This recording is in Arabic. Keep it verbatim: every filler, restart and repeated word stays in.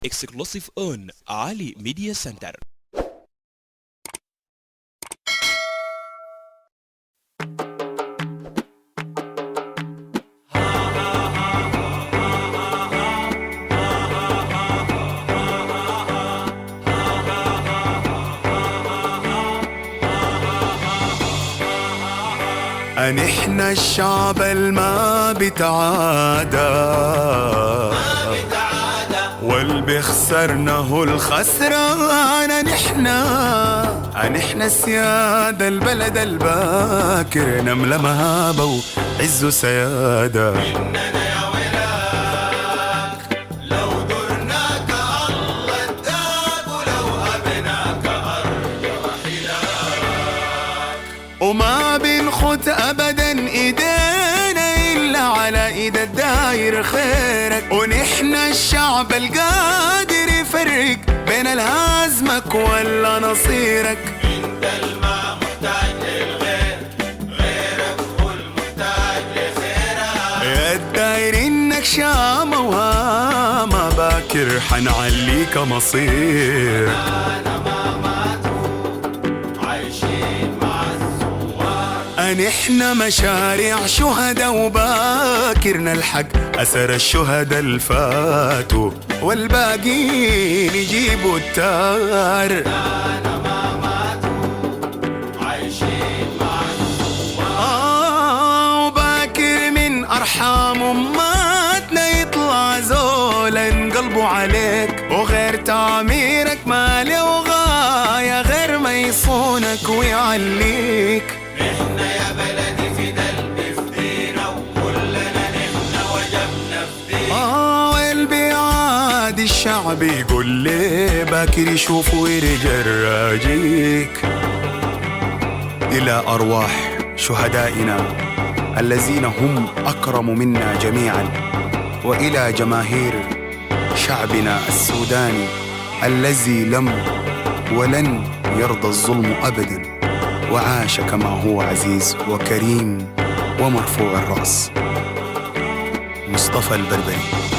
Exclusive on Ali Media Center. نحن الشعب الما بتعادى والبخسرنا هو الخسران. نحن نحن السيادة البلد الباكر نملى مهابة وعز سيادة. إننا يا ولاك لو درناك الله اداك ولو أبناك أرجع حلاك. وما بنخت أبدا إيدينا إلا على إيد الداير خيرك. ونحن الشعب القادر يفرق بين الهازمك ولا نصيرك. انت الما محتاج للغير، غيرك هو المحتاج لخيرك. يا الداير إنك شامة وهامة باكر حنعليك مصير. أنا ما ماتوا عايشين مع الزوار. نحن مشاريع شهداء وباكر نلحق أثر الشهداء الفاتوا والباقيين يجيبوا التار. أنا ما ماتوا عايشين مع الزوار. آه وباكر من أرحام أماتنا يطلع زولا قلبه عليك. وغير تعميرك ما له غاية غير ما يصونك ويعليك. نحن يا بلدي في قلبي فدينا وكلنا نحن وجبنا فدينا. آه والبيعاد الشعب يقول لي باكر يشوف ويرجع راجيك. إلى أرواح شهدائنا الذين هم أكرم منا جميعا، وإلى جماهير شعبنا السوداني الذي لم ولن يرضى الظلم أبدا، وعاش كما هو عزيز وكريم ومرفوع الرأس. مصطفى البربري.